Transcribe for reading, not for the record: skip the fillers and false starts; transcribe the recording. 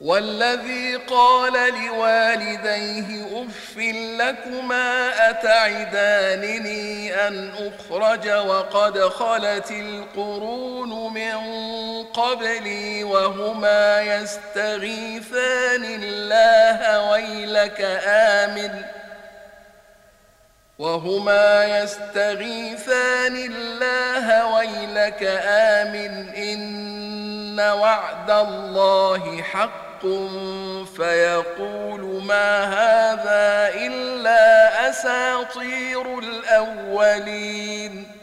والذي قال لوالديه أف لكما أتعدانني أن أخرج وقد خلت القرون من قبلي وهما يستغيثان الله ويلك آمن إن وعد الله حق فيقول ما هذا إلا أساطير الأولين